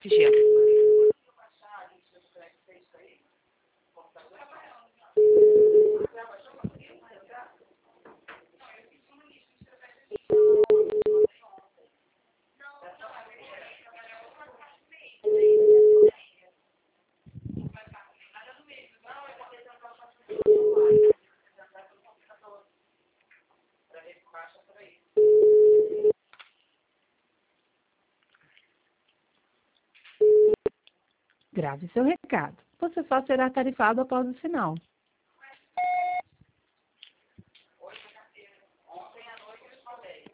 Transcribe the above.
Vigia. Grave seu recado. Você só será tarifado após o sinal.